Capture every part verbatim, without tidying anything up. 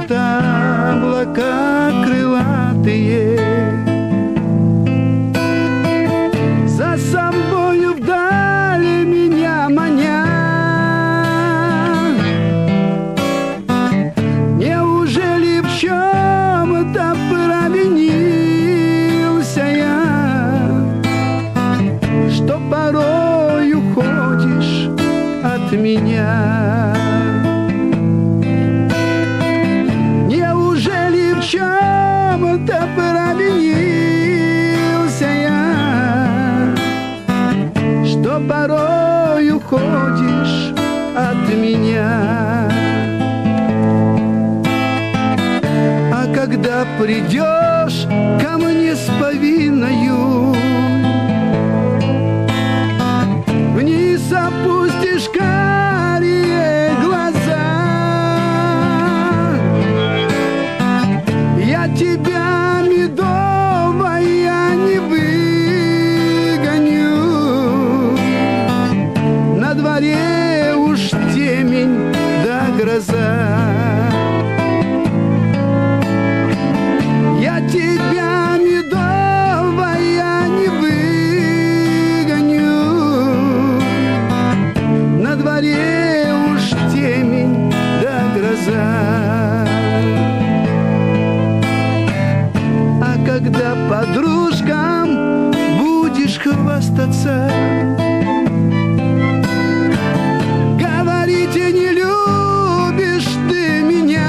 плывут облака крылатые, за собою вдали меня маня. Неужели в чем-то провинился я, что порой уходишь от меня? Неужели в чем-то провинился я, что порой уходишь от меня? А когда придешь ко мне с повинною, вниз опустишь карие глаза, я тебя, медовая, не выгоню. На дворе уж темень да гроза. Я тебя, медовая, не выгоню. На дворе уж темень да гроза. А когда подружкам будешь хвастаться, говорите, не любишь ты меня,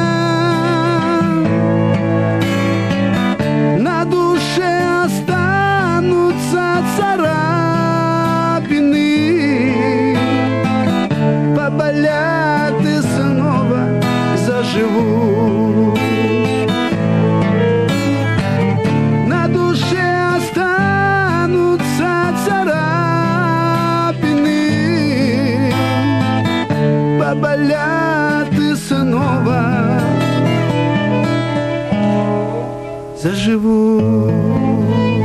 на душе останутся царапины, поболят и снова заживу. На душе останутся царапины, поболят и снова заживу.